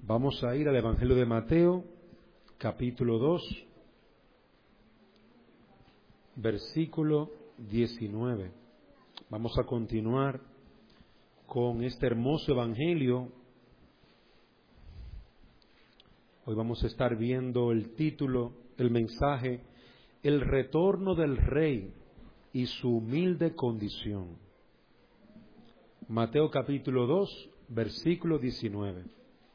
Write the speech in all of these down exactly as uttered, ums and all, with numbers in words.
Vamos a ir al Evangelio de Mateo, capítulo dos, versículo diecinueve. Vamos a continuar con este hermoso Evangelio. Hoy vamos a estar viendo el título, el mensaje, el retorno del Rey y su humilde condición. Mateo capítulo dos, versículo diecinueve.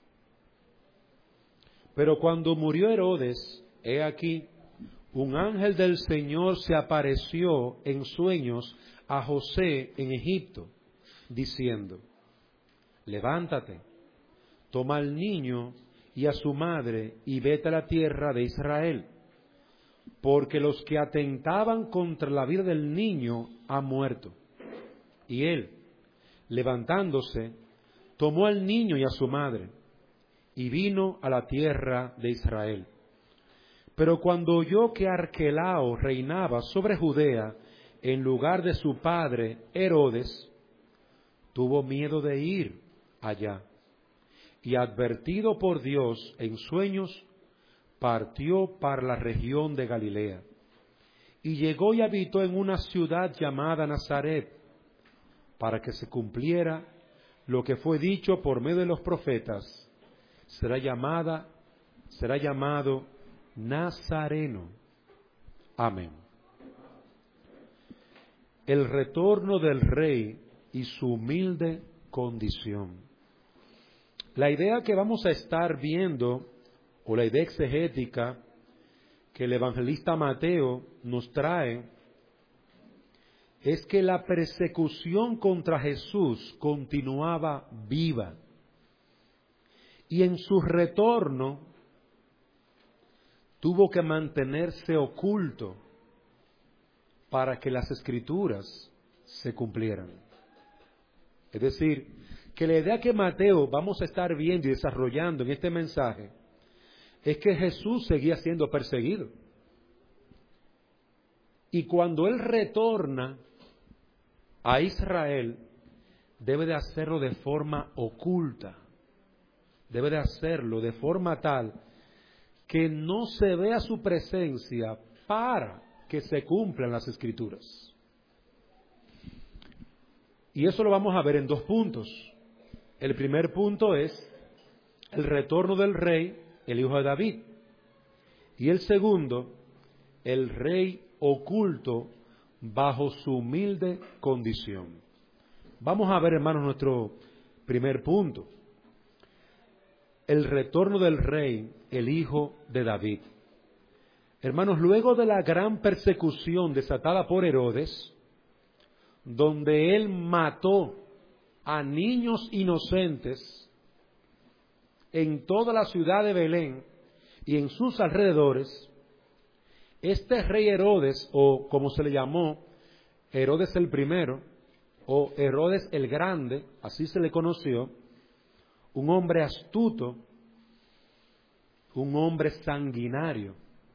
Pero cuando murió Herodes, he aquí, un ángel del Señor se apareció en sueños a José en Egipto, diciendo: levántate, toma al niño y a su madre y vete a la tierra de Israel, porque los que atentaban contra la vida del niño han muerto. Y él, levantándose, tomó al niño y a su madre y vino a la tierra de Israel. Pero cuando oyó que Arquelao reinaba sobre Judea en lugar de su padre Herodes, tuvo miedo de ir allá, y advertido por Dios en sueños, partió para la región de Galilea, y llegó y habitó en una ciudad llamada Nazaret, para que se cumpliera lo que fue dicho por medio de los profetas: será llamada, será llamado Nazareno. Amén. El retorno del Rey y su humilde condición. La idea que vamos a estar viendo, o la idea exegética que el evangelista Mateo nos trae, es que la persecución contra Jesús continuaba viva. Y en su retorno tuvo que mantenerse oculto para que las Escrituras se cumplieran. Es decir, que la idea que Mateo vamos a estar viendo y desarrollando en este mensaje es que Jesús seguía siendo perseguido. Y cuando Él retorna a Israel, debe de hacerlo de forma oculta. Debe de hacerlo de forma tal que no se vea su presencia para que se cumplan las Escrituras. Y eso lo vamos a ver en dos puntos. El primer punto es el retorno del Rey, el hijo de David. Y el segundo, el Rey oculto bajo su humilde condición. Vamos a ver, hermanos, nuestro primer punto. El retorno del Rey, el hijo de David. Hermanos, luego de la gran persecución desatada por Herodes, donde él mató a niños inocentes en toda la ciudad de Belén y en sus alrededores, este rey Herodes, o como se le llamó, Herodes el primero, o Herodes el Grande, así se le conoció, un hombre astuto, un hombre sanguinario.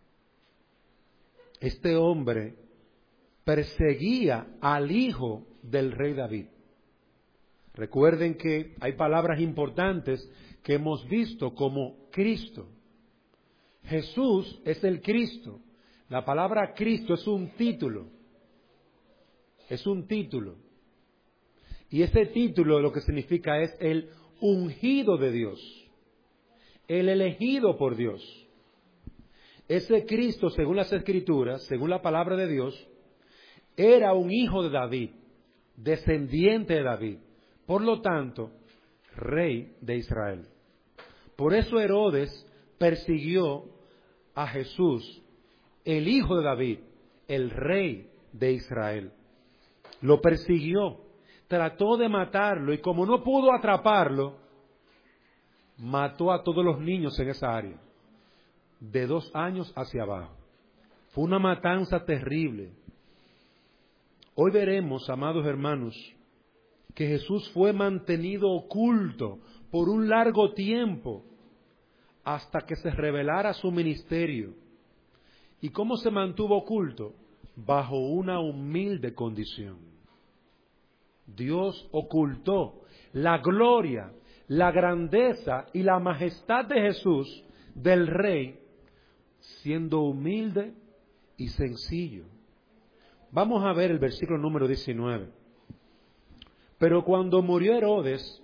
Este hombre perseguía al hijo del rey David. Recuerden que hay palabras importantes que hemos visto como Cristo. Jesús es el Cristo. La palabra Cristo es un título. Es un título. Y ese título lo que significa es el ungido de Dios, el elegido por Dios. Ese Cristo, según las Escrituras, según la palabra de Dios, era un hijo de David, descendiente de David, por lo tanto, rey de Israel. Por eso Herodes persiguió a Jesús, el hijo de David, el rey de Israel. Lo persiguió, trató de matarlo, y como no pudo atraparlo, mató a todos los niños en esa área, de dos años hacia abajo. Fue una matanza terrible. Hoy veremos, amados hermanos, que Jesús fue mantenido oculto por un largo tiempo hasta que se revelara su ministerio. ¿Y cómo se mantuvo oculto? Bajo una humilde condición. Dios ocultó la gloria, la grandeza y la majestad de Jesús, del Rey, siendo humilde y sencillo. Vamos a ver el versículo número diecinueve. Pero cuando murió Herodes,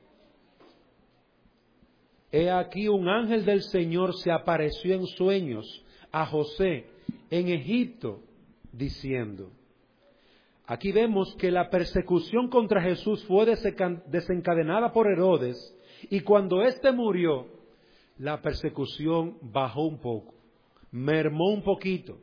he aquí un ángel del Señor se apareció en sueños a José en Egipto, diciendo. Aquí vemos que la persecución contra Jesús fue desencadenada por Herodes, y cuando éste murió, la persecución bajó un poco, mermó un poquito.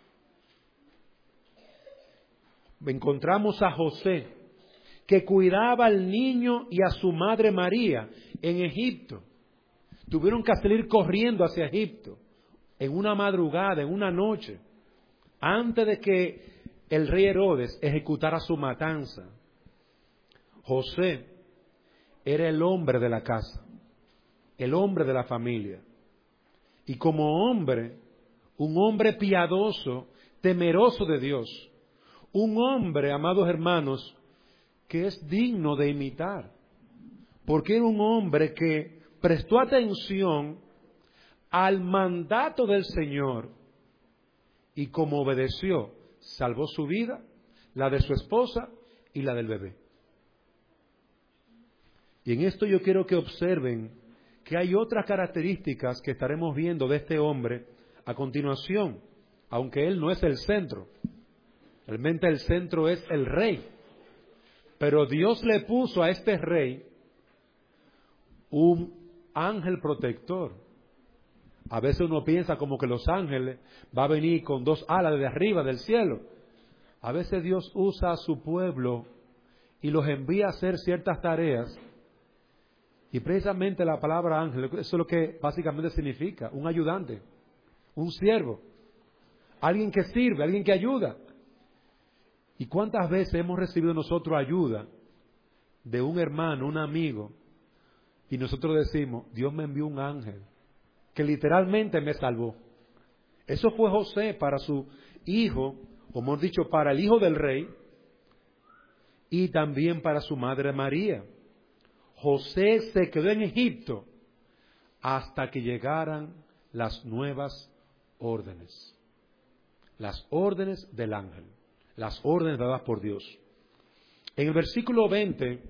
Encontramos a José, que cuidaba al niño y a su madre María en Egipto. Tuvieron que salir corriendo hacia Egipto, en una madrugada, en una noche, antes de que el rey Herodes ejecutara su matanza. José era el hombre de la casa, el hombre de la familia. Y como hombre, un hombre piadoso, temeroso de Dios. Un hombre, amados hermanos, que es digno de imitar. Porque era un hombre que prestó atención al mandato del Señor y como obedeció, salvó su vida, la de su esposa y la del bebé. Y en esto yo quiero que observen que hay otras características que estaremos viendo de este hombre a continuación, aunque él no es el centro. Realmente el centro es el rey. Pero Dios le puso a este rey un ángel protector. A veces uno piensa como que los ángeles va a venir con dos alas de arriba del cielo. A veces Dios usa a su pueblo y los envía a hacer ciertas tareas. Y precisamente la palabra ángel, eso es lo que básicamente significa, un ayudante, un siervo, alguien que sirve, alguien que ayuda. ¿Y cuántas veces hemos recibido nosotros ayuda de un hermano, un amigo, y nosotros decimos, Dios me envió un ángel que literalmente me salvó? Eso fue José para su hijo, como hemos dicho, para el hijo del rey, y también para su madre María. José se quedó en Egipto hasta que llegaran las nuevas órdenes, las órdenes del ángel, las órdenes dadas por Dios. En el versículo veinte,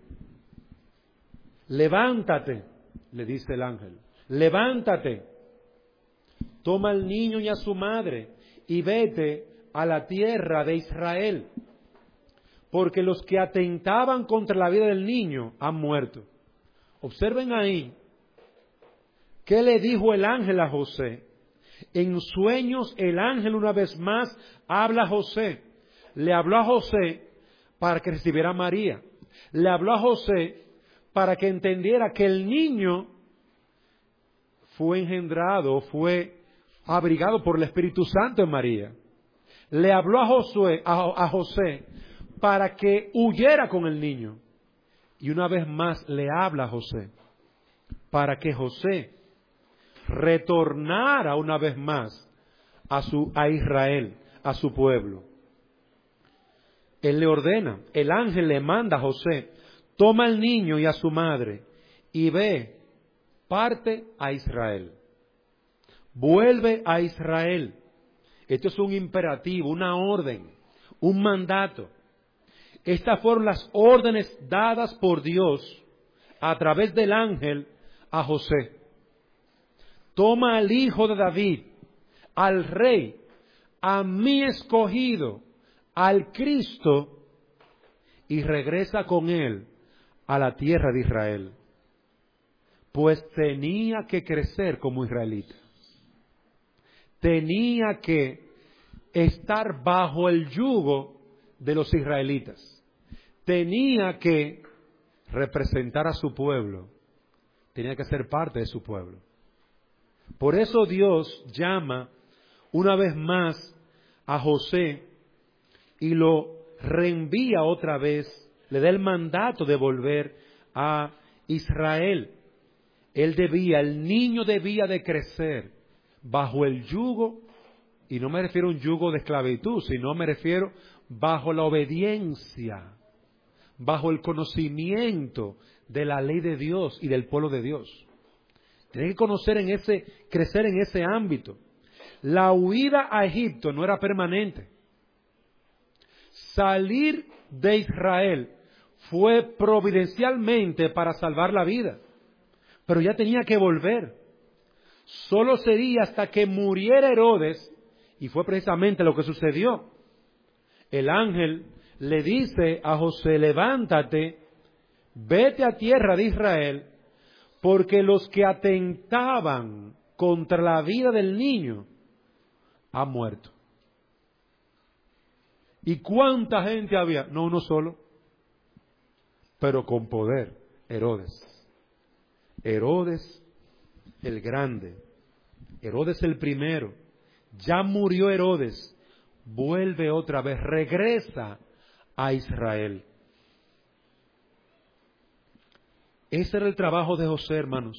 levántate, le dice el ángel, levántate, toma al niño y a su madre y vete a la tierra de Israel, porque los que atentaban contra la vida del niño han muerto. Observen ahí, ¿qué le dijo el ángel a José? En sueños el ángel una vez más habla a José. Le habló a José para que recibiera a María. Le habló a José para que entendiera que el niño fue engendrado, fue abrigado por el Espíritu Santo en María. Le habló a Josué, a, a José para que huyera con el niño. Y una vez más le habla a José para que José retornara una vez más a, su, a Israel, a su pueblo. Él le ordena, el ángel le manda a José, toma al niño y a su madre y ve, parte a Israel. Vuelve a Israel. Esto es un imperativo, una orden, un mandato. Estas fueron las órdenes dadas por Dios a través del ángel a José. Toma al hijo de David, al rey, a mi escogido, al Cristo, y regresa con él a la tierra de Israel. Pues tenía que crecer como israelita. Tenía que estar bajo el yugo de los israelitas. Tenía que representar a su pueblo. Tenía que ser parte de su pueblo. Por eso Dios llama una vez más a José y lo reenvía otra vez, le da el mandato de volver a Israel. Él debía, el niño debía de crecer bajo el yugo, y no me refiero a un yugo de esclavitud, sino me refiero bajo la obediencia, bajo el conocimiento de la ley de Dios y del pueblo de Dios. Tiene que conocer en ese, crecer en ese ámbito. La huida a Egipto no era permanente. Salir de Israel fue providencialmente para salvar la vida, pero ya tenía que volver. Solo sería hasta que muriera Herodes, y fue precisamente lo que sucedió. El ángel le dice a José: levántate, vete a tierra de Israel, porque los que atentaban contra la vida del niño han muerto. ¿Y cuánta gente había? No uno solo, pero con poder. Herodes. Herodes el grande. Herodes el primero. Ya murió Herodes. Vuelve otra vez, regresa a Israel. Ese era el trabajo de José, hermanos.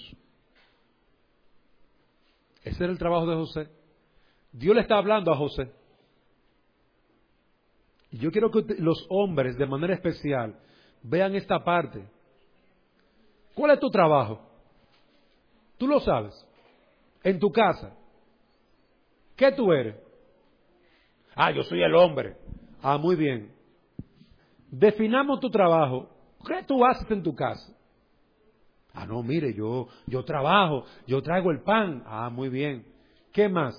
Ese era el trabajo de José. Dios le está hablando a José. Y yo quiero que los hombres, de manera especial, vean esta parte. ¿Cuál es tu trabajo? Tú lo sabes. En tu casa. ¿Qué tú eres? Ah, yo soy el hombre. Ah, muy bien. Definamos tu trabajo. ¿Qué tú haces en tu casa? Ah, no, mire, yo, yo trabajo, yo traigo el pan. Ah, muy bien. ¿Qué más?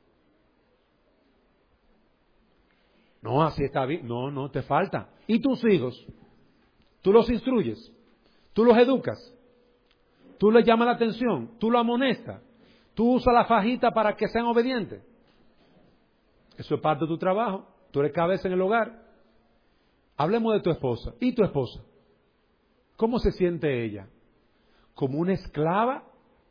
No, así está bien. No, no, te falta. ¿Y tus hijos? ¿Tú los instruyes? ¿Tú los educas? ¿Tú les llamas la atención? ¿Tú los amonestas? ¿Tú usas la fajita para que sean obedientes? Eso es parte de tu trabajo. Tú eres cabeza en el hogar. Hablemos de tu esposa. ¿Y tu esposa? ¿Cómo se siente ella? ¿Como una esclava?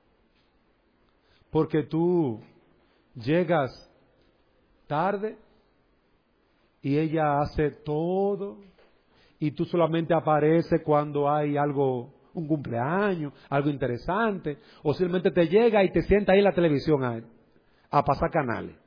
Porque tú llegas tarde y ella hace todo y tú solamente apareces cuando hay algo, un cumpleaños, algo interesante, o simplemente te llega y te sienta ahí en la televisión a, a pasar canales.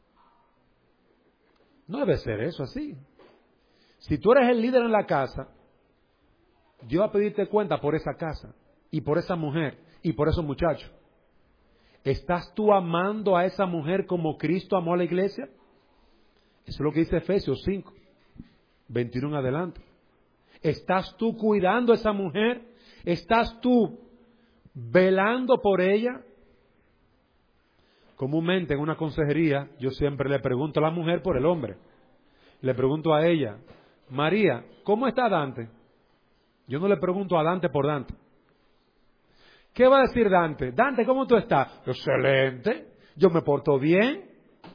No debe ser eso así. Si tú eres el líder en la casa, Dios va a pedirte cuenta por esa casa, y por esa mujer, y por esos muchachos. ¿Estás tú amando a esa mujer como Cristo amó a la iglesia? Eso es lo que dice Efesios cinco, veintiuno en adelante. ¿Estás tú cuidando a esa mujer? ¿Estás tú velando por ella? Comúnmente en una consejería yo siempre le pregunto a la mujer por el hombre. Le pregunto a ella: María, ¿cómo está Dante? Yo no le pregunto a Dante por Dante. ¿Qué va a decir Dante? Dante, ¿cómo tú estás? Excelente, yo me porto bien.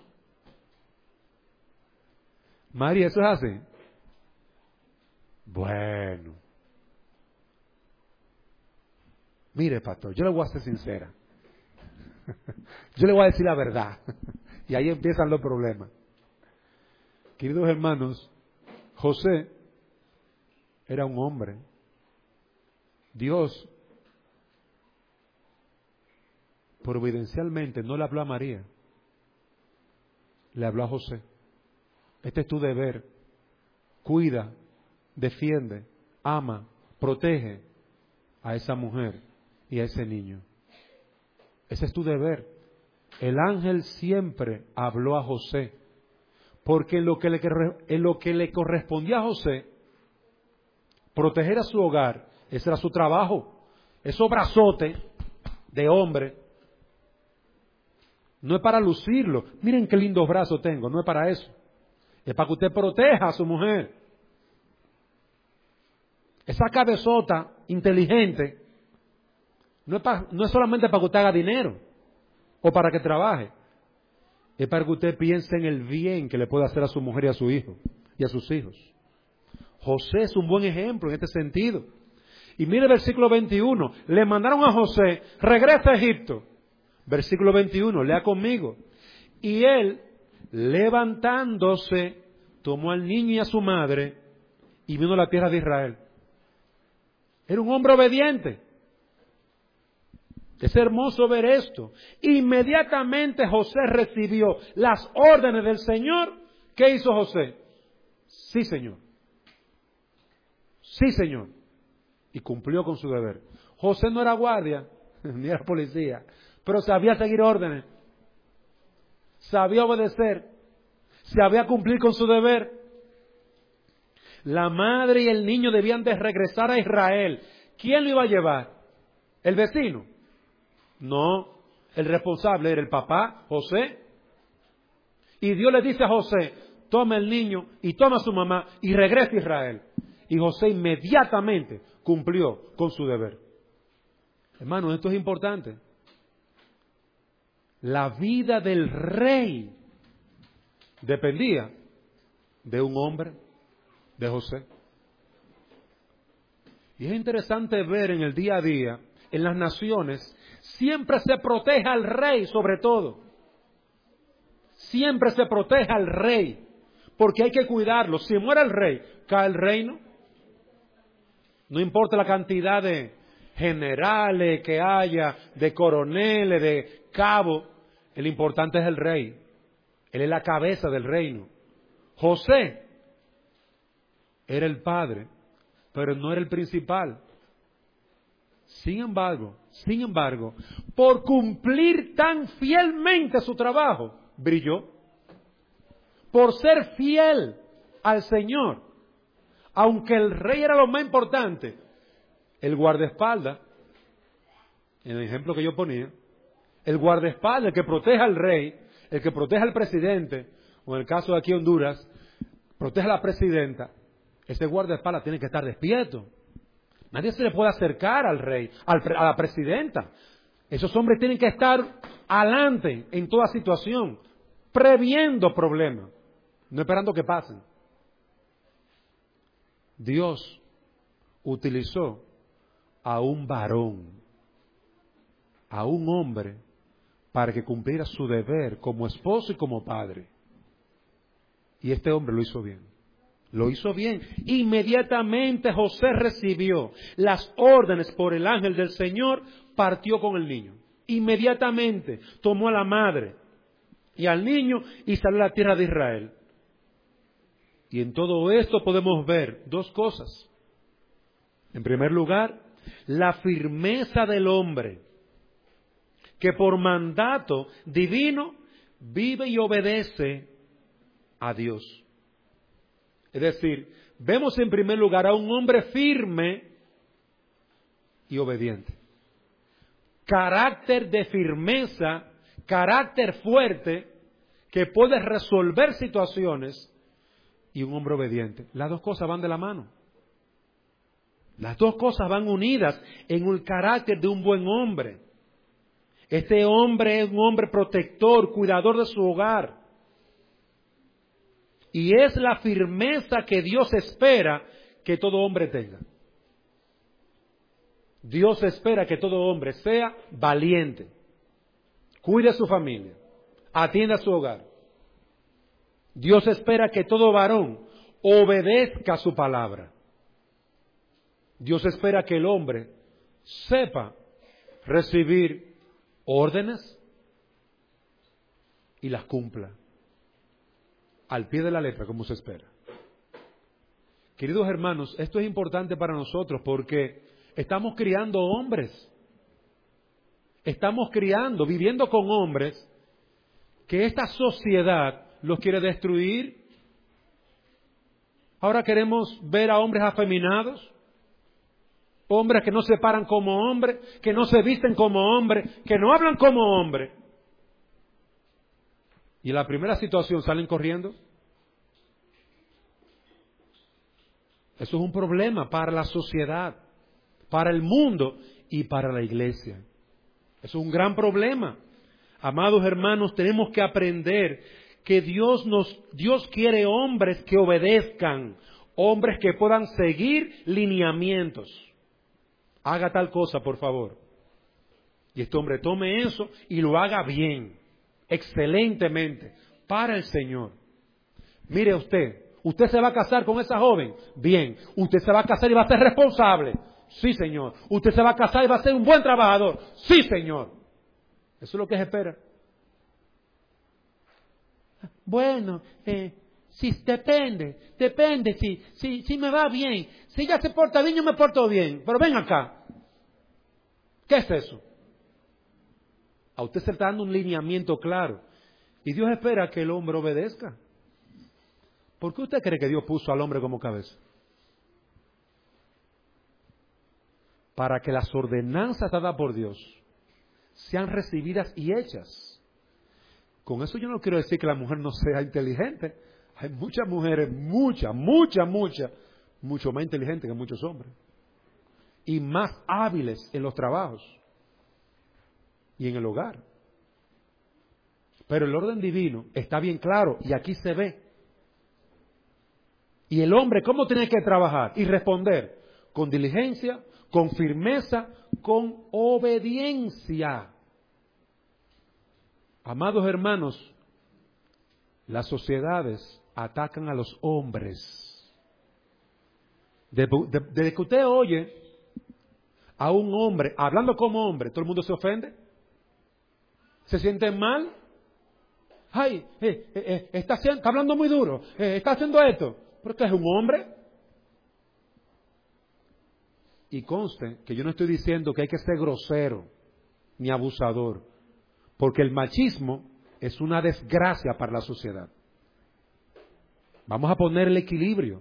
María, ¿eso es así? Bueno. Mire, pastor, yo le voy a ser sincera. Yo le voy a decir la verdad. Y ahí empiezan los problemas. Queridos hermanos, José era un hombre. Dios providencialmente no le habló a María, le habló a José. Este es tu deber. Cuida, defiende, ama, protege a esa mujer y a ese niño. Ese es tu deber. El ángel siempre habló a José, porque en lo que le, en lo que le correspondía a José, proteger a su hogar, ese era su trabajo. Esos brazotes de hombre no es para lucirlo. Miren qué lindos brazos tengo, no es para eso. Es para que usted proteja a su mujer. Esa cabezota inteligente no es, para, no es solamente para que usted haga dinero o para que trabaje. Es para que usted piense en el bien que le puede hacer a su mujer y a su hijo y a sus hijos. José es un buen ejemplo en este sentido. Y mire el versículo veintiuno. Le mandaron a José: regresa a Egipto. Versículo veintiuno, lea conmigo. Y él, levantándose, tomó al niño y a su madre y vino a la tierra de Israel. Era un hombre obediente. Es hermoso ver esto. Inmediatamente José recibió las órdenes del Señor. ¿Qué hizo José? Sí, Señor. Sí, señor. Y cumplió con su deber. José no era guardia, ni era policía, pero sabía seguir órdenes. Sabía obedecer. Sabía cumplir con su deber. La madre y el niño debían de regresar a Israel. ¿Quién lo iba a llevar? ¿El vecino? No, el responsable era el papá, José. Y Dios le dice a José, toma el niño y toma a su mamá y regresa a Israel. Y José inmediatamente cumplió con su deber. Hermano, esto es importante. La vida del rey dependía de un hombre, de José. Y es interesante ver en el día a día, en las naciones, siempre se protege al rey sobre todo. Siempre se protege al rey, porque hay que cuidarlo. Si muere el rey, cae el reino. No importa la cantidad de generales que haya, de coroneles, de cabos, el importante es el rey. Él es la cabeza del reino. José era el padre, pero no era el principal. Sin embargo, sin embargo, por cumplir tan fielmente su trabajo, brilló. Por ser fiel al Señor, aunque el rey era lo más importante, el guardaespaldas, en el ejemplo que yo ponía, el guardaespaldas, el que protege al rey, el que protege al presidente, o en el caso de aquí Honduras, protege a la presidenta, ese guardaespaldas tiene que estar despierto. Nadie se le puede acercar al rey, al, a la presidenta. Esos hombres tienen que estar adelante en toda situación, previendo problemas, no esperando que pasen. Dios utilizó a un varón, a un hombre, para que cumpliera su deber como esposo y como padre. Y este hombre lo hizo bien. Lo hizo bien. Inmediatamente José recibió las órdenes por el ángel del Señor, partió con el niño. Inmediatamente tomó a la madre y al niño y salió a la tierra de Israel. Y en todo esto podemos ver dos cosas. En primer lugar, la firmeza del hombre, que por mandato divino vive y obedece a Dios. Es decir, vemos en primer lugar a un hombre firme y obediente. Carácter de firmeza, carácter fuerte, que puede resolver situaciones, y un hombre obediente. Las dos cosas van de la mano. Las dos cosas van unidas en el carácter de un buen hombre. Este hombre es un hombre protector, cuidador de su hogar. Y es la firmeza que Dios espera que todo hombre tenga. Dios espera que todo hombre sea valiente, cuide a su familia, atienda a su hogar. Dios espera que todo varón obedezca su palabra. Dios espera que el hombre sepa recibir órdenes y las cumpla al pie de la letra, como se espera. Queridos hermanos, esto es importante para nosotros porque estamos criando hombres. Estamos criando, viviendo con hombres que esta sociedad los quiere destruir. Ahora queremos ver a hombres afeminados, hombres que no se paran como hombres, que no se visten como hombres, que no hablan como hombres. Y en la primera situación salen corriendo. Eso es un problema para la sociedad, para el mundo y para la iglesia. Eso es un gran problema. Amados hermanos, tenemos que aprender que Dios nos, Dios quiere hombres que obedezcan, hombres que puedan seguir lineamientos. Haga tal cosa, por favor. Y este hombre tome eso y lo haga bien, excelentemente, para el Señor. Mire usted, usted se va a casar con esa joven, bien. Usted se va a casar y va a ser responsable, sí, Señor. Usted se va a casar y va a ser un buen trabajador, sí, Señor. Eso es lo que se espera. Bueno, eh, Si depende, depende, si, si, si me va bien. Si ella se porta bien, yo me porto bien. Pero ven acá. ¿Qué es eso? A usted se está dando un lineamiento claro. Y Dios espera que el hombre obedezca. ¿Por qué usted cree que Dios puso al hombre como cabeza? Para que las ordenanzas dadas por Dios sean recibidas y hechas. Con eso yo no quiero decir que la mujer no sea inteligente. Hay muchas mujeres, muchas, muchas, muchas, mucho más inteligentes que muchos hombres. Y más hábiles en los trabajos y en el hogar. Pero el orden divino está bien claro y aquí se ve. Y el hombre, ¿cómo tiene que trabajar y responder? Con diligencia, con firmeza, con obediencia. Amados hermanos, las sociedades atacan a los hombres. Desde, desde que usted oye a un hombre hablando como hombre, todo el mundo se ofende. ¿Se sienten mal? Ay, eh, eh, eh, está, haciendo, está hablando muy duro, eh, está haciendo esto. Porque es un hombre. Y conste que yo no estoy diciendo que hay que ser grosero ni abusador, porque el machismo es una desgracia para la sociedad. Vamos a poner el equilibrio.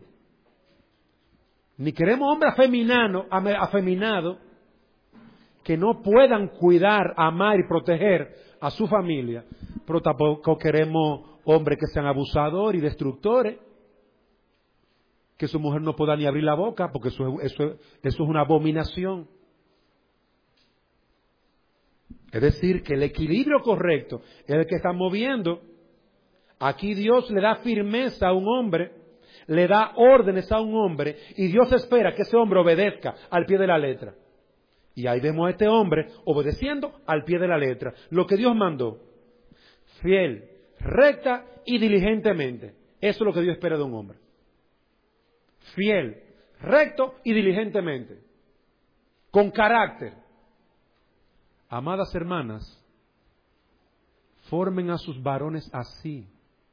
Ni queremos hombres afeminados, afeminados que no puedan cuidar, amar y proteger a su familia, pero tampoco queremos hombres que sean abusadores y destructores, que su mujer no pueda ni abrir la boca, porque eso, eso, eso es una abominación. Es decir, que el equilibrio correcto es el que estamos viendo. Aquí Dios le da firmeza a un hombre, le da órdenes a un hombre, y Dios espera que ese hombre obedezca al pie de la letra. Y ahí vemos a este hombre obedeciendo al pie de la letra lo que Dios mandó. Fiel, recta y diligentemente. Eso es lo que Dios espera de un hombre. Fiel, recto y diligentemente. Con carácter. Amadas hermanas, formen a sus varones así.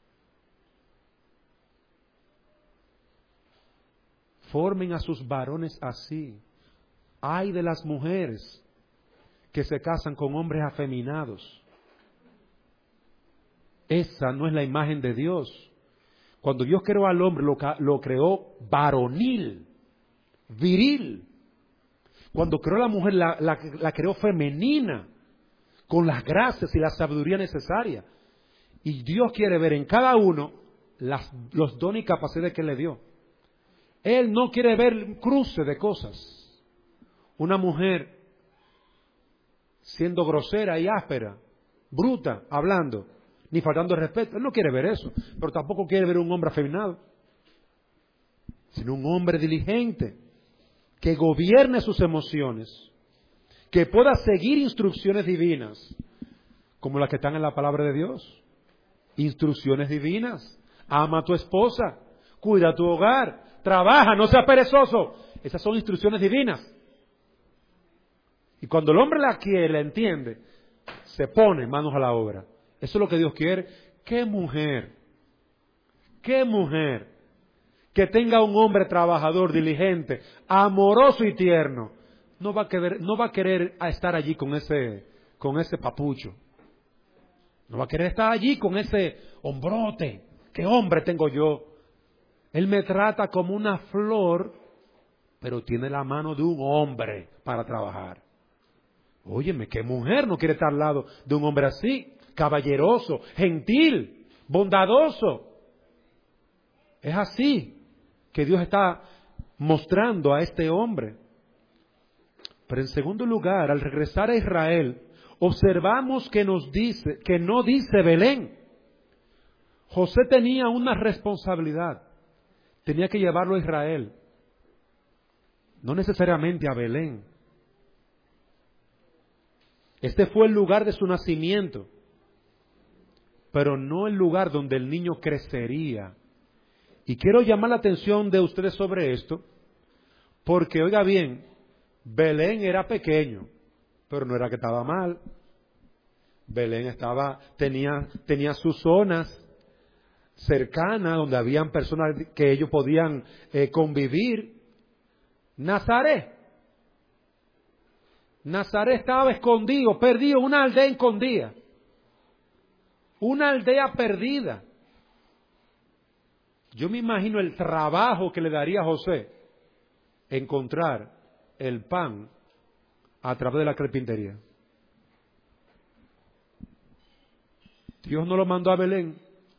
Formen a sus varones así. Ay de las mujeres que se casan con hombres afeminados. Esa no es la imagen de Dios. Cuando Dios creó al hombre, lo, lo creó varonil, viril. Cuando creó a la mujer, la, la, la creó femenina, con las gracias y la sabiduría necesaria. Y Dios quiere ver en cada uno las, los dones y capacidades que le dio. Él no quiere ver cruce de cosas. Una mujer siendo grosera y áspera, bruta, hablando, ni faltando el respeto. Él no quiere ver eso, pero tampoco quiere ver un hombre afeminado, sino un hombre diligente, que gobierne sus emociones, que pueda seguir instrucciones divinas, como las que están en la palabra de Dios. Instrucciones divinas. Ama a tu esposa, cuida tu hogar, trabaja, no seas perezoso. Esas son instrucciones divinas. Y cuando el hombre la quiere, la entiende, se pone manos a la obra. Eso es lo que Dios quiere. ¿Qué mujer? ¿Qué mujer que tenga un hombre trabajador, diligente, amoroso y tierno, no va a querer, no va a querer estar allí con ese, con ese papucho? No va a querer estar allí con ese hombrote. ¿Qué hombre tengo yo? Él me trata como una flor, pero tiene la mano de un hombre para trabajar. Óyeme, ¿qué mujer no quiere estar al lado de un hombre así? Caballeroso, gentil, bondadoso. Es así que Dios está mostrando a este hombre. Pero en segundo lugar, al regresar a Israel, observamos que nos dice, que no dice Belén. José tenía una responsabilidad. Tenía que llevarlo a Israel. No necesariamente a Belén. Este fue el lugar de su nacimiento, pero no el lugar donde el niño crecería. Y quiero llamar la atención de ustedes sobre esto, porque oiga bien, Belén era pequeño, pero no era que estaba mal. Belén estaba, tenía, tenía sus zonas, cercana, donde habían personas que ellos podían eh, convivir. Nazaret. Nazaret estaba escondido, perdido, una aldea escondida. Una aldea perdida. Yo me imagino el trabajo que le daría a José encontrar el pan a través de la carpintería. Dios no lo mandó a Belén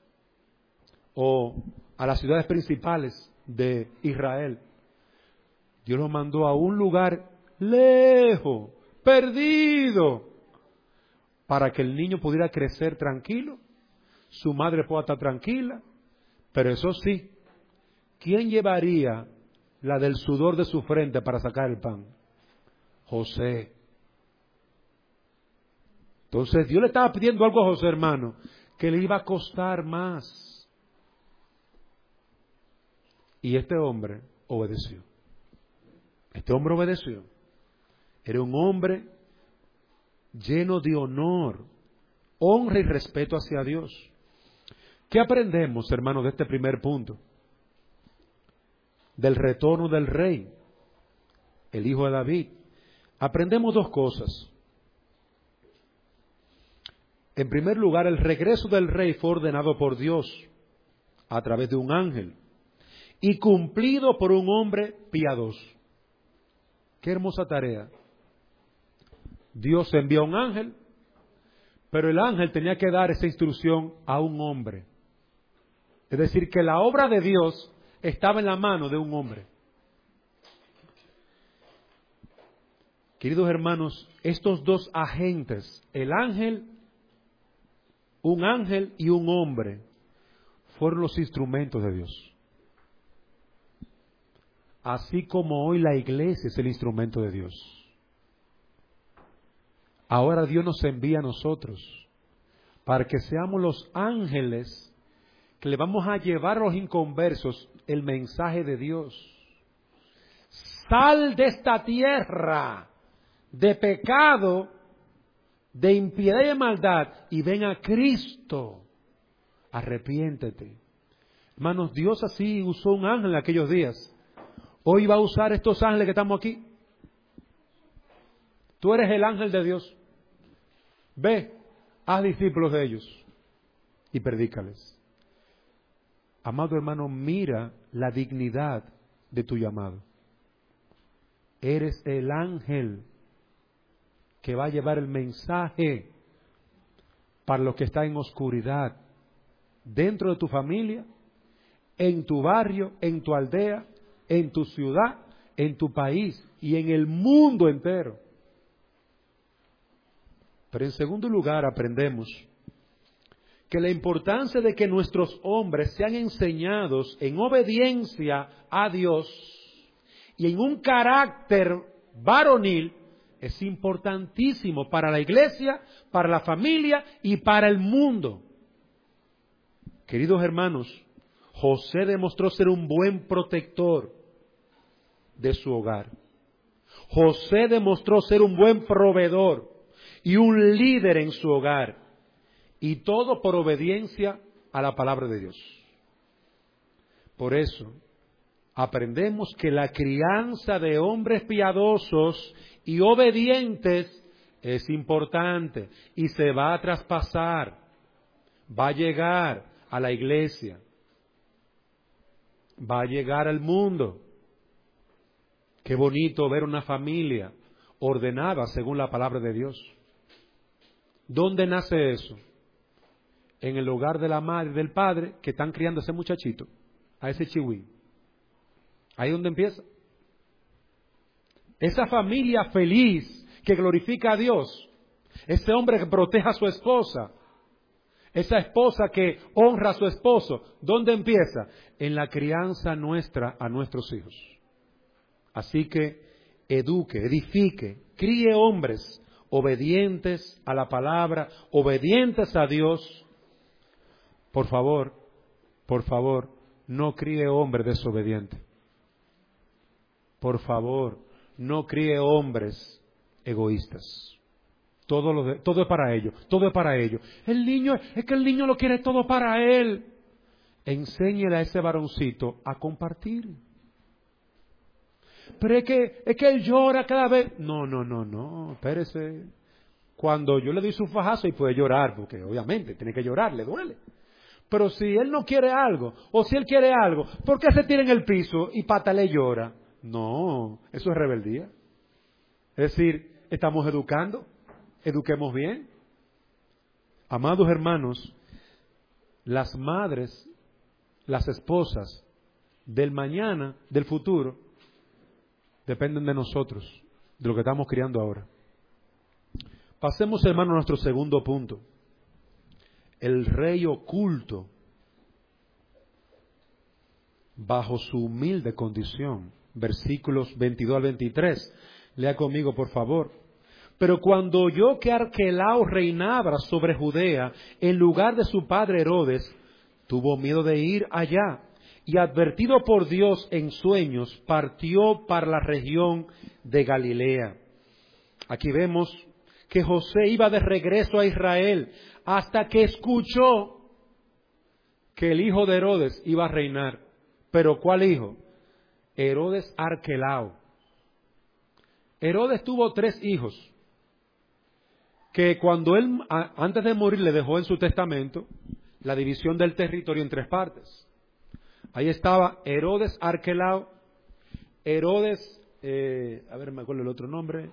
o a las ciudades principales de Israel. Dios lo mandó a un lugar lejos, perdido, para que el niño pudiera crecer tranquilo, su madre pueda estar tranquila. Pero eso sí, ¿quién llevaría la del sudor de su frente para sacar el pan? José. Entonces Dios le estaba pidiendo algo a José, hermano, que le iba a costar más. Y este hombre obedeció. Este hombre obedeció. Era un hombre lleno de honor, honra y respeto hacia Dios. ¿Qué aprendemos, hermano, de este primer punto? Del retorno del rey, el hijo de David. Aprendemos dos cosas. En primer lugar, el regreso del rey fue ordenado por Dios a través de un ángel y cumplido por un hombre piadoso. Qué hermosa tarea. Dios envió a un ángel, pero el ángel tenía que dar esa instrucción a un hombre. Es decir, que la obra de Dios estaba en la mano de un hombre. Queridos hermanos, estos dos agentes, el ángel, un ángel y un hombre, fueron los instrumentos de Dios. Así como hoy la iglesia es el instrumento de Dios. Ahora Dios nos envía a nosotros para que seamos los ángeles que le vamos a llevar a los inconversos el mensaje de Dios. Sal de esta tierra de pecado, de impiedad y de maldad, y ven a Cristo. Arrepiéntete. Hermanos, Dios así usó un ángel en aquellos días. Hoy va a usar estos ángeles que estamos aquí. Tú eres el ángel de Dios. Ve, haz discípulos de ellos y predícales. Amado hermano, mira la dignidad de tu llamado. Eres el ángel que va a llevar el mensaje para los que están en oscuridad, dentro de tu familia, en tu barrio, en tu aldea, en tu ciudad, en tu país y en el mundo entero. Pero en segundo lugar aprendemos que la importancia de que nuestros hombres sean enseñados en obediencia a Dios y en un carácter varonil es importantísimo para la iglesia, para la familia y para el mundo. Queridos hermanos, José demostró ser un buen protector de su hogar. José demostró ser un buen proveedor y un líder en su hogar. Y todo por obediencia a la palabra de Dios. Por eso, aprendemos que la crianza de hombres piadosos y obedientes es importante y se va a traspasar, va a llegar a la iglesia, va a llegar al mundo. Qué bonito ver una familia ordenada según la palabra de Dios. ¿Dónde nace eso? En el hogar de la madre y del padre que están criando a ese muchachito, a ese chihuín. Ahí es donde empieza. Esa familia feliz que glorifica a Dios, ese hombre que protege a su esposa, esa esposa que honra a su esposo, ¿dónde empieza? En la crianza nuestra a nuestros hijos. Así que eduque, edifique, críe hombres obedientes a la palabra, obedientes a Dios. Por favor, por favor, no críe hombre desobediente. Por favor, no críe hombres egoístas. Todo, lo de, todo es para ellos, todo es para ellos. El niño, es que el niño lo quiere todo para él. enséñele a ese varoncito a compartir. Pero es que, es que él llora cada vez. No, no, no, no, espérese. Cuando yo le doy su fajazo y puede llorar, porque obviamente tiene que llorar, le duele. Pero si él no quiere algo, o si él quiere algo, ¿por qué se tira en el piso y patale y llora? No, eso es rebeldía. Es decir, estamos educando, eduquemos bien. Amados hermanos, las madres, las esposas del mañana, del futuro, dependen de nosotros, de lo que estamos criando ahora. Pasemos, hermano, a nuestro segundo punto. El rey oculto, bajo su humilde condición. Versículos veintidós al veintitrés. Lea conmigo, por favor. Pero cuando oyó que Arquelao reinaba sobre Judea en lugar de su padre Herodes, tuvo miedo de ir allá, y advertido por Dios en sueños, partió para la región de Galilea. Aquí vemos que José iba de regreso a Israel hasta que escuchó que el hijo de Herodes iba a reinar. ¿Pero cuál hijo? Herodes Arquelao. Herodes tuvo tres hijos, que cuando él, antes de morir, le dejó en su testamento la división del territorio en tres partes. Ahí estaba Herodes Arquelao, Herodes, eh, a ver, me acuerdo el otro nombre,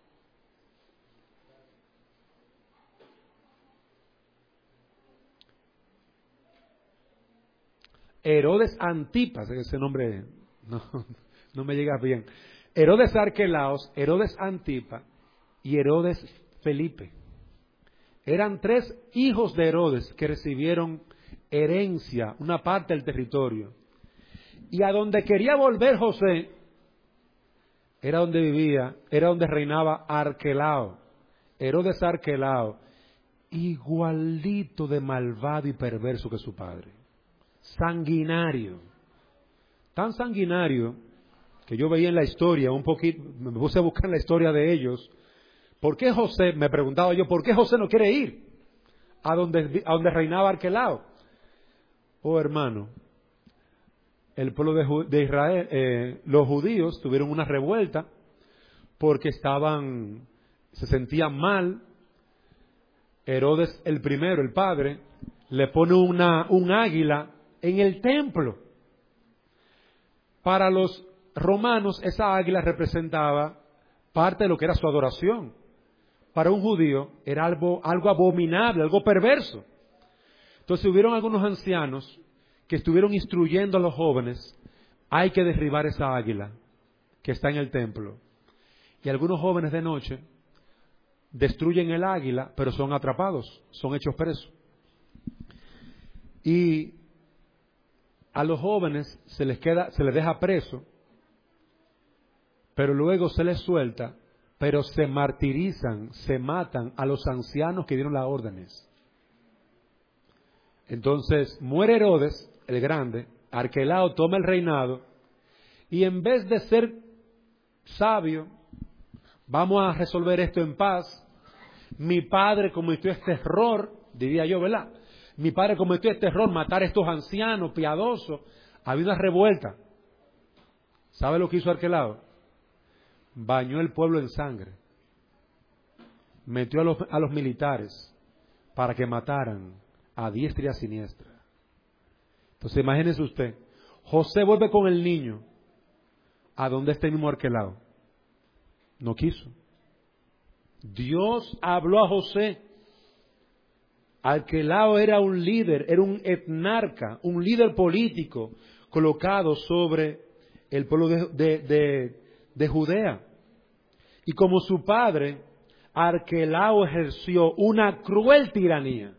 Herodes Antipas, ese nombre no, no me llega bien. Herodes Arquelaos, Herodes Antipas y Herodes Felipe. Eran tres hijos de Herodes que recibieron herencia, una parte del territorio. Y a donde quería volver José, era donde vivía, era donde reinaba Arquelao, Herodes Arquelao, igualito de malvado y perverso que su padre. Sanguinario. Tan sanguinario que yo veía en la historia, un poquito, me puse a buscar la historia de ellos. ¿Por qué José, me preguntaba yo, ¿por qué José no quiere ir a donde, a donde reinaba Arquelao? Oh, hermano, el pueblo de, de Israel, eh, los judíos tuvieron una revuelta porque estaban, se sentían mal. Herodes el primero, el padre, le pone una, un águila en el templo. Para los romanos esa águila representaba parte de lo que era su adoración. Para un judío era algo, algo abominable, algo perverso. Entonces hubieron algunos ancianos que estuvieron instruyendo a los jóvenes, hay que derribar esa águila que está en el templo. Y algunos jóvenes de noche destruyen el águila, pero son atrapados, son hechos presos. Y a los jóvenes se les queda, se les deja preso, pero luego se les suelta, pero se martirizan, se matan a los ancianos que dieron las órdenes. Entonces muere Herodes, el grande, Arquelao toma el reinado, y en vez de ser sabio, vamos a resolver esto en paz, mi padre cometió este error, diría yo, ¿verdad? Mi padre cometió este error, matar a estos ancianos piadosos, había una revuelta. ¿Sabe lo que hizo Arquelao? Bañó el pueblo en sangre, metió a los, a los militares para que mataran a diestra y a siniestra. Entonces imagínese usted, José vuelve con el niño a donde está el mismo Arquelao. No quiso. Dios habló a José. Arquelao era un líder, era un etnarca, un líder político colocado sobre el pueblo de, de, de, de Judea. Y como su padre, Arquelao ejerció una cruel tiranía.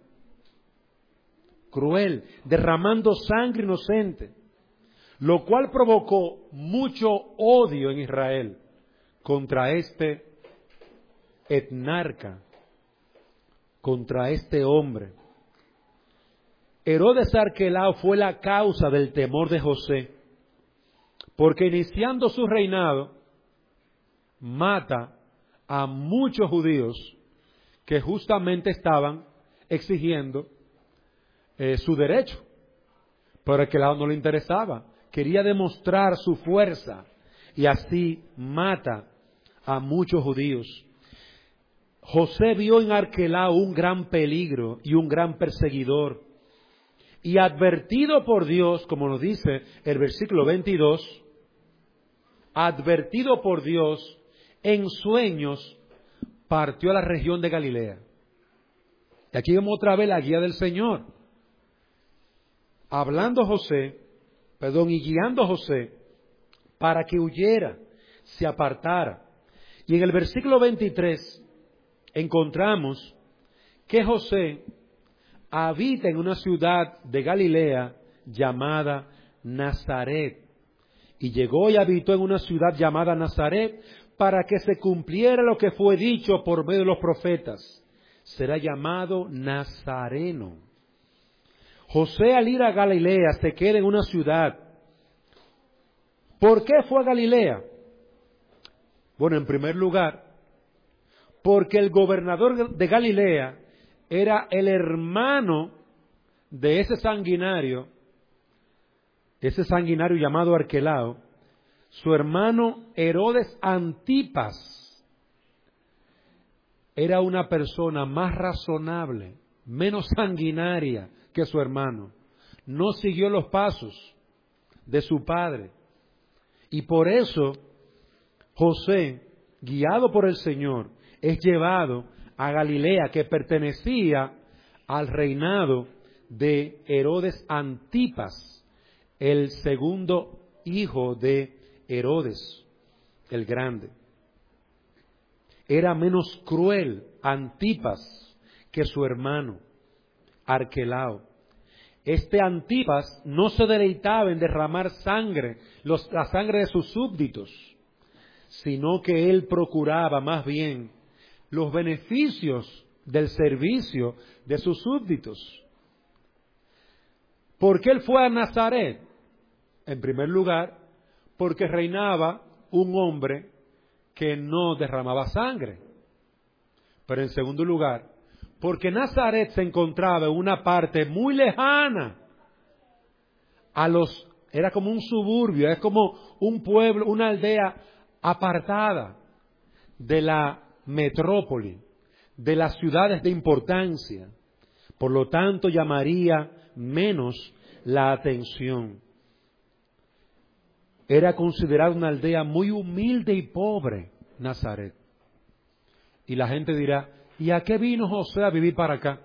Cruel, derramando sangre inocente, lo cual provocó mucho odio en Israel contra este etnarca, contra este hombre. Herodes Arquelao fue la causa del temor de José, porque iniciando su reinado, mata a muchos judíos que justamente estaban exigiendo eh, su derecho. Pero Arquelao no le interesaba. Quería demostrar su fuerza y así mata a muchos judíos. José vio en Arquelao un gran peligro y un gran perseguidor. Y advertido por Dios, como nos dice el versículo veintidós, advertido por Dios, en sueños partió a la región de Galilea. Y aquí vemos otra vez la guía del Señor. Hablando José, perdón, y guiando a José para que huyera, se apartara. Y en el versículo veintitrés encontramos que José habita en una ciudad de Galilea llamada Nazaret. Y llegó y habitó en una ciudad llamada Nazaret para que se cumpliera lo que fue dicho por medio de los profetas. Será llamado Nazareno. José, al ir a Galilea, se queda en una ciudad. ¿Por qué fue a Galilea? Bueno, en primer lugar, porque el gobernador de Galilea era el hermano de ese sanguinario, ese sanguinario llamado Arquelao, su hermano Herodes Antipas. Era una persona más razonable, menos sanguinaria que su hermano. No siguió los pasos de su padre. Y por eso José, guiado por el Señor, es llevado a Galilea, que pertenecía al reinado de Herodes Antipas, el segundo hijo de Herodes el Grande. Era menos cruel Antipas que su hermano Arquelao. Este Antipas no se deleitaba en derramar sangre, los, la sangre de sus súbditos, sino que él procuraba más bien los beneficios del servicio de sus súbditos. ¿Por qué él fue a Nazaret? En primer lugar, porque reinaba un hombre que no derramaba sangre. Pero en segundo lugar, porque Nazaret se encontraba en una parte muy lejana a los, era como un suburbio, es como un pueblo, una aldea apartada de la metrópoli, de las ciudades de importancia. Por lo tanto, llamaría menos la atención. Era considerada una aldea muy humilde y pobre, Nazaret. Y la gente dirá, ¿y a qué vino José a vivir para acá?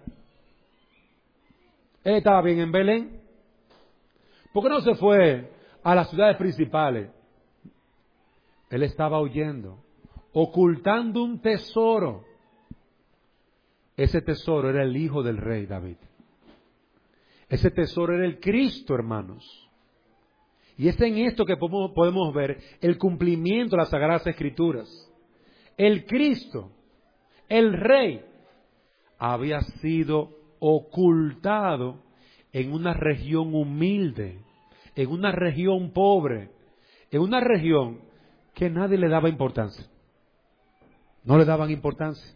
Él estaba bien en Belén. ¿Por qué no se fue a las ciudades principales? Él estaba huyendo, ocultando un tesoro. Ese tesoro era el hijo del rey David. Ese tesoro era el Cristo, hermanos. Y es en esto que podemos ver el cumplimiento de las Sagradas Escrituras. El Cristo, el Rey, había sido ocultado en una región humilde, en una región pobre, en una región que nadie le daba importancia. No le daban importancia.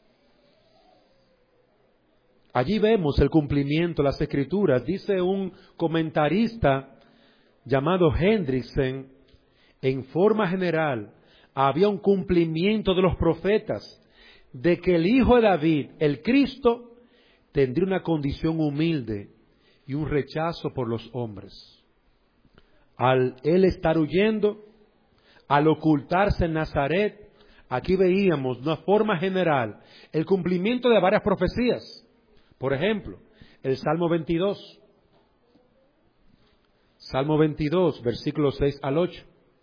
Allí vemos el cumplimiento de las Escrituras. Dice un comentarista llamado Hendrickson, en forma general, había un cumplimiento de los profetas, de que el Hijo de David, el Cristo, tendría una condición humilde y un rechazo por los hombres. Al él estar huyendo, al ocultarse en Nazaret, aquí veíamos de una forma general el cumplimiento de varias profecías. Por ejemplo, el Salmo veintidós. Salmo veintidós, versículos seis al ocho.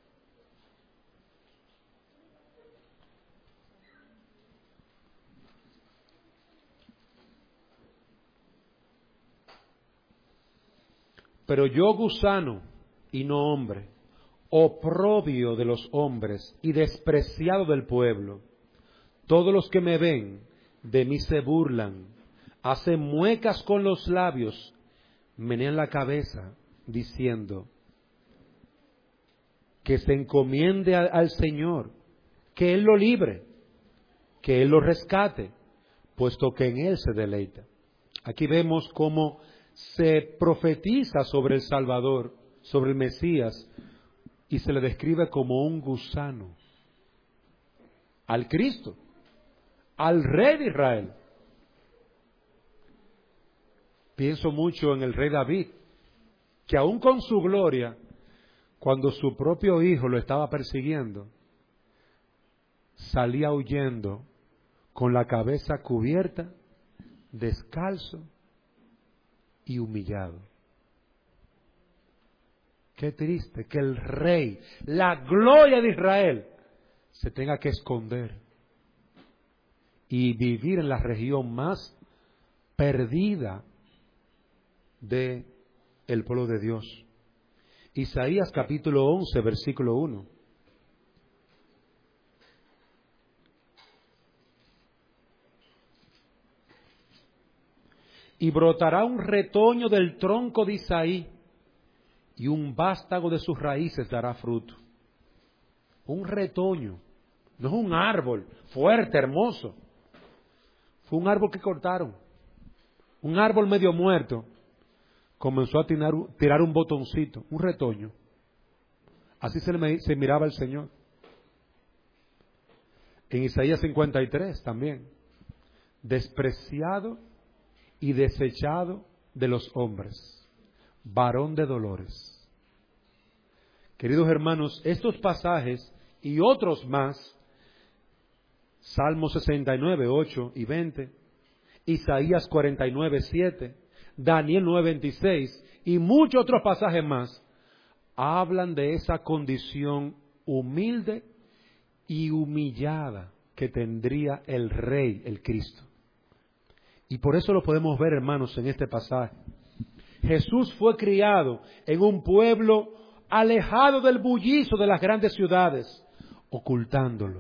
Pero yo, gusano y no hombre, oprobio de los hombres y despreciado del pueblo, todos los que me ven de mí se burlan, hacen muecas con los labios, menean la cabeza, diciendo, que se encomiende a, al Señor, que Él lo libre, que Él lo rescate, puesto que en Él se deleita. Aquí vemos cómo se profetiza sobre el Salvador, sobre el Mesías, y se le describe como un gusano. Al Cristo, al Rey de Israel. Pienso mucho en el rey David, que aún con su gloria, cuando su propio hijo lo estaba persiguiendo, salía huyendo con la cabeza cubierta, descalzo y humillado. Qué triste que el rey, la gloria de Israel, se tenga que esconder y vivir en la región más perdida de el pueblo de Dios. Isaías capítulo once, versículo uno. Y brotará un retoño del tronco de Isaí, y un vástago de sus raíces dará fruto. Un retoño, no es un árbol fuerte, hermoso. Fue un árbol que cortaron, un árbol medio muerto. Comenzó a tirar, tirar un botoncito, un retoño. Así se, le, se miraba el Señor. En Isaías cincuenta y tres también. Despreciado y desechado de los hombres, varón de dolores. Queridos hermanos, estos pasajes y otros más, Salmo sesenta y nueve, ocho y veinte, Isaías cuarenta y nueve, siete, Daniel nueve, veintiséis y muchos otros pasajes más, hablan de esa condición humilde y humillada que tendría el Rey, el Cristo. Y por eso lo podemos ver, hermanos, en este pasaje. Jesús fue criado en un pueblo alejado del bullicio de las grandes ciudades, ocultándolo.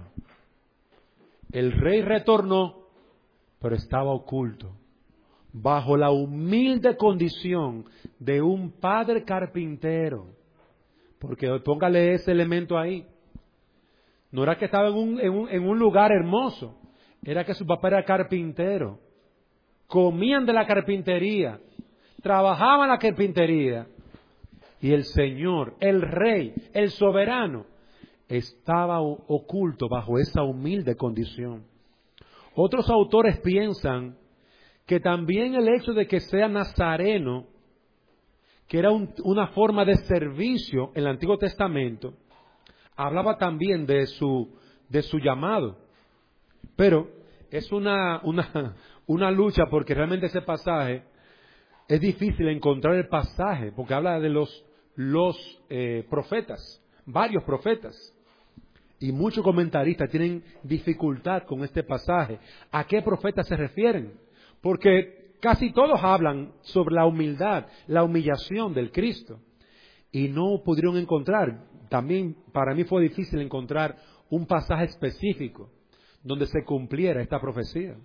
El Rey retornó, pero estaba oculto, bajo la humilde condición de un padre carpintero. Porque póngale ese elemento ahí. No era que estaba en un, en un, en un lugar hermoso, era que su papá era carpintero. Comían de la carpintería, trabajaban en la carpintería. Y el Señor, el Rey, el soberano, estaba oculto bajo esa humilde condición. Otros autores piensan que también el hecho de que sea nazareno, que era un, una forma de servicio en el Antiguo Testamento, hablaba también de su, de su llamado. Pero es una, una, una lucha, porque realmente ese pasaje es difícil encontrar el pasaje, porque habla de los, los eh, profetas, varios profetas. Y muchos comentaristas tienen dificultad con este pasaje. ¿A qué profetas se refieren? Porque casi todos hablan sobre la humildad, la humillación del Cristo. Y no pudieron encontrar, también para mí fue difícil encontrar un pasaje específico donde se cumpliera esta profecía.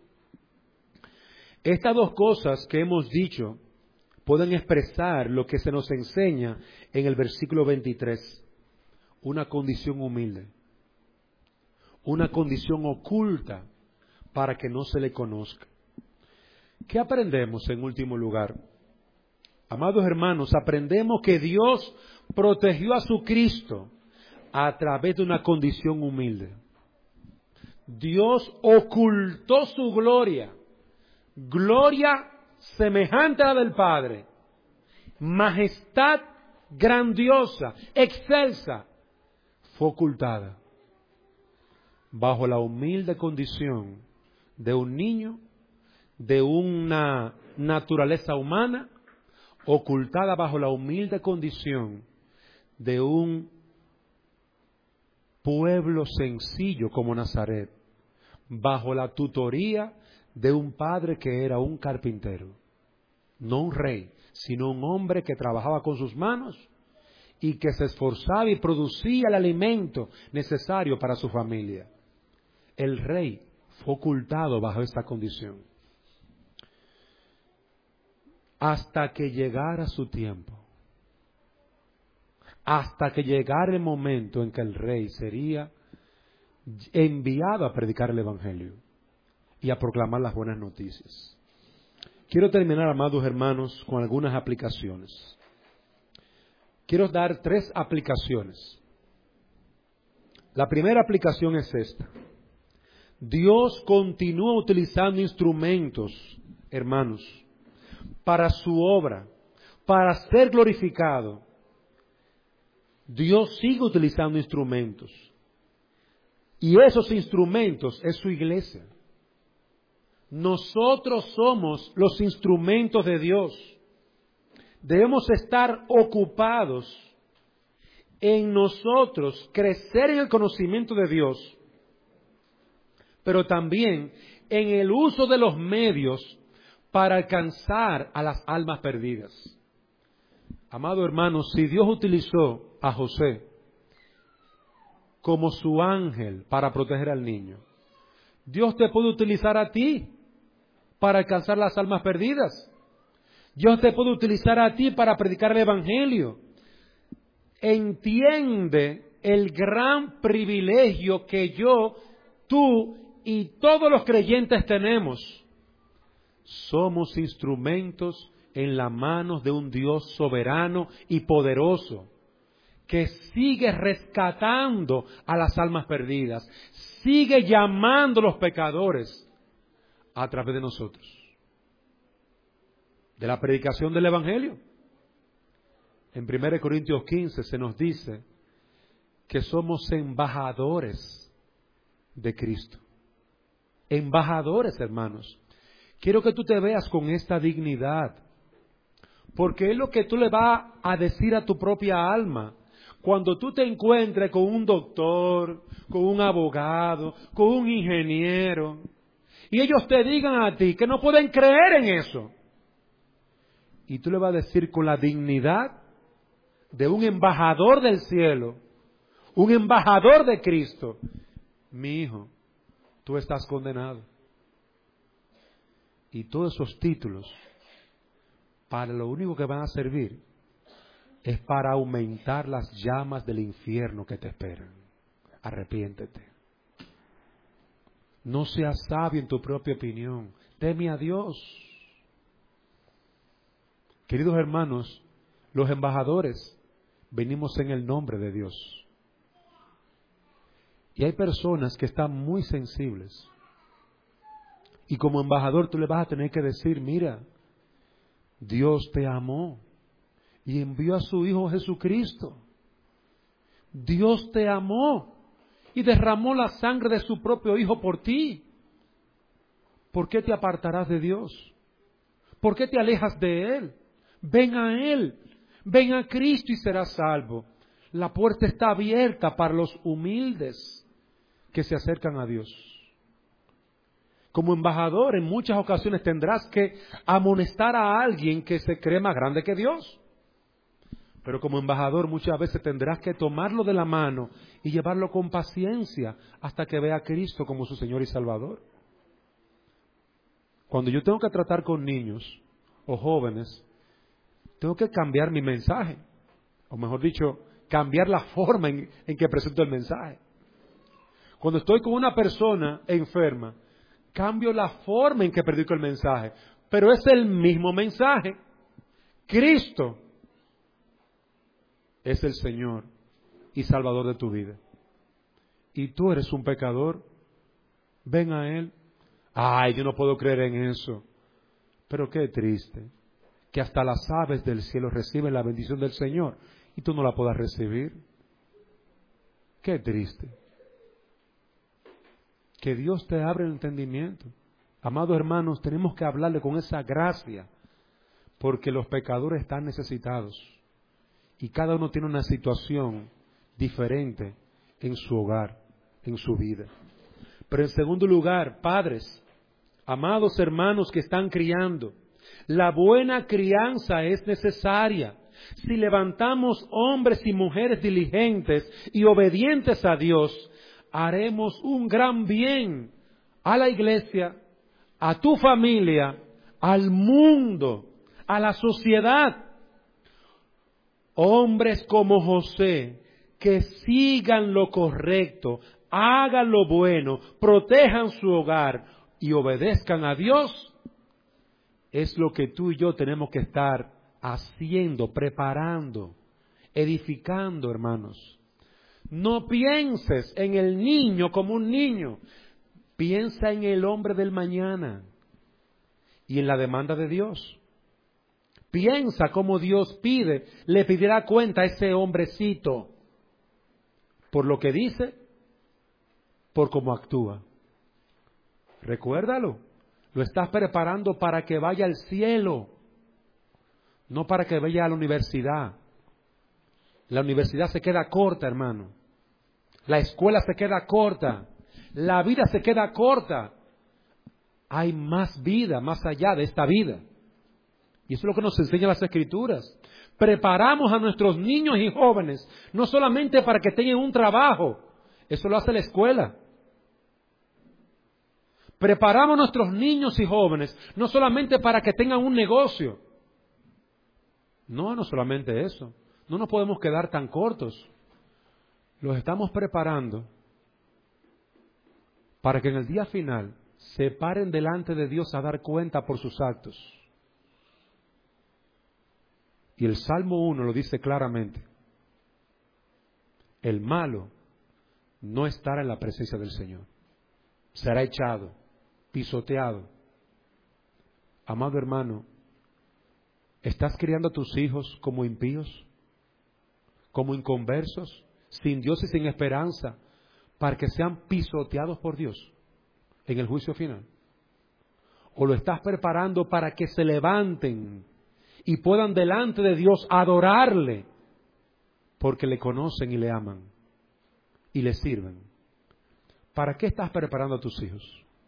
Estas dos cosas que hemos dicho pueden expresar lo que se nos enseña en el versículo veintitrés. Una condición humilde. Una condición oculta para que no se le conozca. ¿Qué aprendemos en último lugar? Amados hermanos, aprendemos que Dios protegió a su Cristo a través de una condición humilde. Dios ocultó su gloria, gloria semejante a la del Padre, majestad grandiosa, excelsa, fue ocultada bajo la humilde condición de un niño, de una naturaleza humana, ocultada bajo la humilde condición de un pueblo sencillo como Nazaret, bajo la tutoría de un padre que era un carpintero, no un rey, sino un hombre que trabajaba con sus manos y que se esforzaba y producía el alimento necesario para su familia. El rey fue ocultado bajo esta condición hasta que llegara su tiempo, hasta que llegara el momento en que el rey sería enviado a predicar el Evangelio y a proclamar las buenas noticias. Quiero terminar, amados hermanos, con algunas aplicaciones. Quiero dar tres aplicaciones. La primera aplicación es esta. Dios continúa utilizando instrumentos, hermanos, para su obra, para ser glorificado. Dios sigue utilizando instrumentos. Y esos instrumentos es su iglesia. Nosotros somos los instrumentos de Dios. Debemos estar ocupados en nosotros, crecer en el conocimiento de Dios, pero también en el uso de los medios para alcanzar a las almas perdidas. Amado hermano, si Dios utilizó a José como su ángel para proteger al niño, Dios te puede utilizar a ti para alcanzar las almas perdidas. Dios te puede utilizar a ti para predicar el Evangelio. Entiende el gran privilegio que yo, tú y todos los creyentes tenemos. Somos instrumentos en las manos de un Dios soberano y poderoso, que sigue rescatando a las almas perdidas, sigue llamando a los pecadores a través de nosotros, de la predicación del Evangelio. En primera Corintios quince se nos dice que somos embajadores de Cristo. Embajadores, hermanos. Quiero que tú te veas con esta dignidad, porque es lo que tú le vas a decir a tu propia alma. Cuando tú te encuentres con un doctor, con un abogado, con un ingeniero, y ellos te digan a ti que no pueden creer en eso, y tú le vas a decir con la dignidad de un embajador del cielo, un embajador de Cristo: mi hijo, tú estás condenado. Y todos esos títulos, para lo único que van a servir es para aumentar las llamas del infierno que te esperan. Arrepiéntete. No seas sabio en tu propia opinión. Teme a Dios. Queridos hermanos, los embajadores venimos en el nombre de Dios. Y hay personas que están muy sensibles. Y como embajador tú le vas a tener que decir: mira, Dios te amó y envió a su Hijo Jesucristo. Dios te amó y derramó la sangre de su propio Hijo por ti. ¿Por qué te apartarás de Dios? ¿Por qué te alejas de Él? Ven a Él, ven a Cristo y serás salvo. La puerta está abierta para los humildes que se acercan a Dios. Como embajador, en muchas ocasiones tendrás que amonestar a alguien que se cree más grande que Dios. Pero como embajador muchas veces tendrás que tomarlo de la mano y llevarlo con paciencia hasta que vea a Cristo como su Señor y Salvador. Cuando yo tengo que tratar con niños o jóvenes, tengo que cambiar mi mensaje. O mejor dicho, cambiar la forma en, en que presento el mensaje. Cuando estoy con una persona enferma, cambio la forma en que predico el mensaje. Pero es el mismo mensaje. Cristo es el Señor y Salvador de tu vida. Y tú eres un pecador. Ven a Él. Ay, yo no puedo creer en eso. Pero qué triste que hasta las aves del cielo reciben la bendición del Señor y tú no la puedas recibir. Qué triste. Que Dios te abra el entendimiento. Amados hermanos, tenemos que hablarle con esa gracia, porque los pecadores están necesitados y cada uno tiene una situación diferente en su hogar, en su vida. Pero en segundo lugar, padres, amados hermanos que están criando, la buena crianza es necesaria. Si levantamos hombres y mujeres diligentes y obedientes a Dios, haremos un gran bien a la iglesia, a tu familia, al mundo, a la sociedad. Hombres como José, que sigan lo correcto, hagan lo bueno, protejan su hogar y obedezcan a Dios, es lo que tú y yo tenemos que estar haciendo, preparando, edificando, hermanos. No pienses en el niño como un niño. Piensa en el hombre del mañana y en la demanda de Dios. Piensa cómo Dios pide, le pedirá cuenta a ese hombrecito por lo que dice, por cómo actúa. Recuérdalo, lo estás preparando para que vaya al cielo, no para que vaya a la universidad. La universidad se queda corta, hermano. La escuela se queda corta. La vida se queda corta. Hay más vida más allá de esta vida. Y eso es lo que nos enseñan las Escrituras. Preparamos a nuestros niños y jóvenes, no solamente para que tengan un trabajo. Eso lo hace la escuela. Preparamos a nuestros niños y jóvenes, no solamente para que tengan un negocio. No, no solamente eso. No nos podemos quedar tan cortos. Los estamos preparando para que en el día final se paren delante de Dios a dar cuenta por sus actos. Y el Salmo uno lo dice claramente. El malo no estará en la presencia del Señor. Será echado, pisoteado. Amado hermano, ¿estás criando a tus hijos como impíos? ¿Como inconversos? Sin Dios y sin esperanza, para que sean pisoteados por Dios en el juicio final. ¿O lo estás preparando para que se levanten y puedan delante de Dios adorarle, porque le conocen y le aman y le sirven? ¿Para qué estás preparando a tus hijos?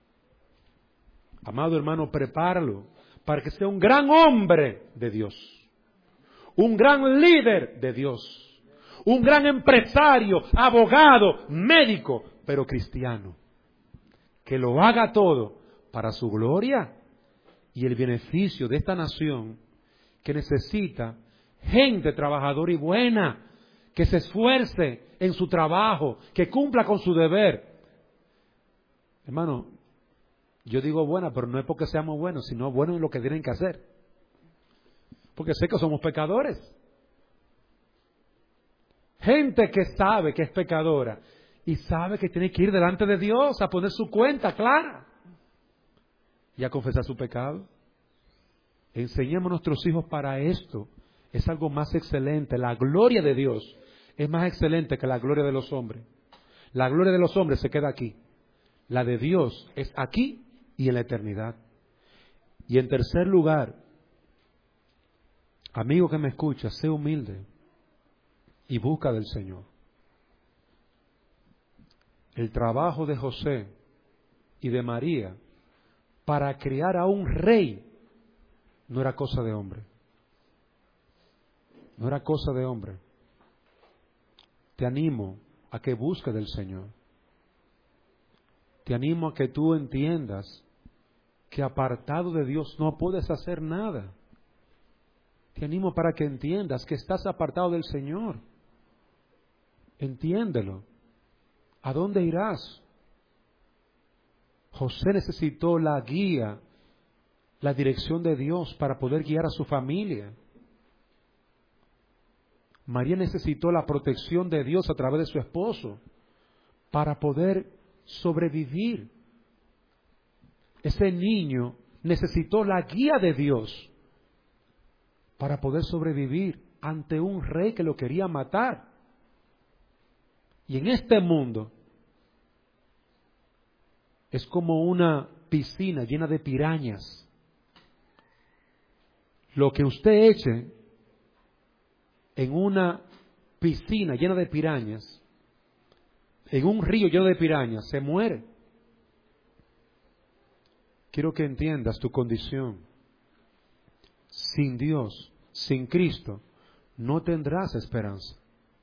Amado hermano, prepáralo para que sea un gran hombre de Dios, un gran líder de Dios, un gran empresario, abogado, médico, pero cristiano, que lo haga todo para su gloria y el beneficio de esta nación que necesita gente trabajadora y buena, que se esfuerce en su trabajo, que cumpla con su deber. Hermano, yo digo buena, pero no es porque seamos buenos, sino buenos en lo que tienen que hacer. Porque sé que somos pecadores. Gente que sabe que es pecadora y sabe que tiene que ir delante de Dios a poner su cuenta clara y a confesar su pecado. Enseñemos a nuestros hijos para esto. Es algo más excelente. La gloria de Dios es más excelente que la gloria de los hombres. La gloria de los hombres se queda aquí. La de Dios es aquí y en la eternidad. Y en tercer lugar, amigo que me escucha, sé humilde y busca del Señor. El trabajo de José y de María para criar a un rey no era cosa de hombre. No era cosa de hombre. Te animo a que busques del Señor. Te animo a que tú entiendas que apartado de Dios no puedes hacer nada. Te animo para que entiendas que estás apartado del Señor. Entiéndelo. ¿A dónde irás? José necesitó la guía, la dirección de Dios para poder guiar a su familia. María necesitó la protección de Dios a través de su esposo para poder sobrevivir. Ese niño necesitó la guía de Dios para poder sobrevivir ante un rey que lo quería matar. Y en este mundo es como una piscina llena de pirañas. Lo que usted eche en una piscina llena de pirañas, en un río lleno de pirañas, se muere. Quiero que entiendas tu condición. Sin Dios, sin Cristo, no tendrás esperanza.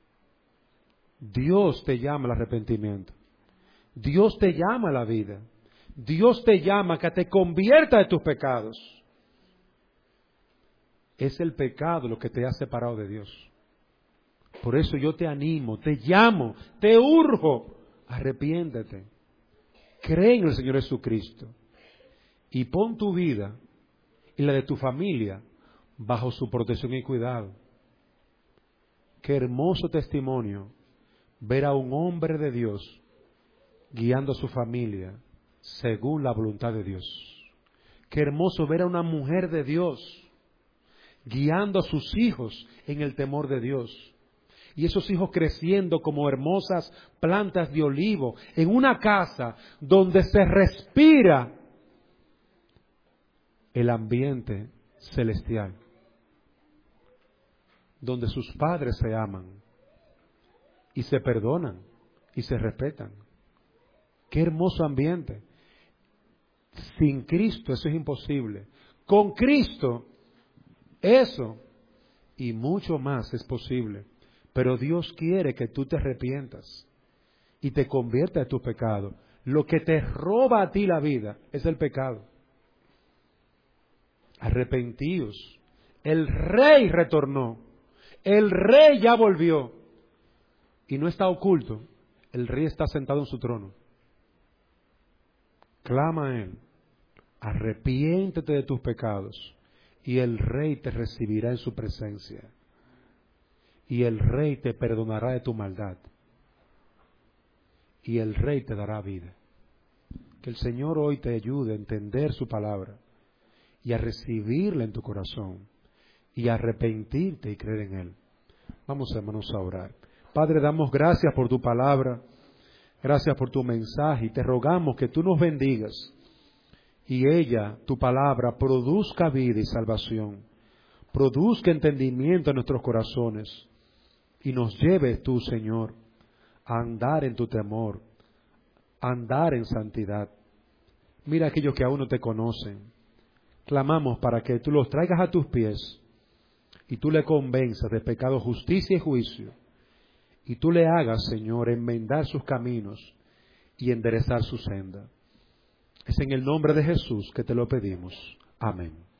Dios te llama al arrepentimiento. Dios te llama a la vida. Dios te llama a que te conviertas de tus pecados. Es el pecado lo que te ha separado de Dios. Por eso yo te animo, te llamo, te urjo, arrepiéntete. Cree en el Señor Jesucristo y pon tu vida y la de tu familia bajo su protección y cuidado. Qué hermoso testimonio ver a un hombre de Dios guiando a su familia según la voluntad de Dios. Qué hermoso ver a una mujer de Dios guiando a sus hijos en el temor de Dios. Y esos hijos creciendo como hermosas plantas de olivo en una casa donde se respira el ambiente celestial, donde sus padres se aman y se perdonan y se respetan. Qué hermoso ambiente. Sin Cristo eso es imposible. Con Cristo eso y mucho más es posible. Pero Dios quiere que tú te arrepientas y te conviertas de tu pecado. Lo que te roba a ti la vida es el pecado. Arrepentíos. El rey retornó. El rey ya volvió. Y no está oculto. El rey está sentado en su trono. Clama a él. Arrepiéntete de tus pecados. Y el rey te recibirá en su presencia. Y el rey te perdonará de tu maldad. Y el rey te dará vida. Que el Señor hoy te ayude a entender su palabra y a recibirla en tu corazón y a arrepentirte y creer en Él. Vamos, hermanos, a orar. Padre, damos gracias por tu palabra, gracias por tu mensaje y te rogamos que tú nos bendigas y ella, tu palabra, produzca vida y salvación, produzca entendimiento en nuestros corazones y nos lleve tú, Señor, a andar en tu temor, a andar en santidad. Mira a aquellos que aún no te conocen. Clamamos para que tú los traigas a tus pies y tú le convenzas de pecado, justicia y juicio. Y tú le hagas, Señor, enmendar sus caminos y enderezar su senda. Es en el nombre de Jesús que te lo pedimos. Amén.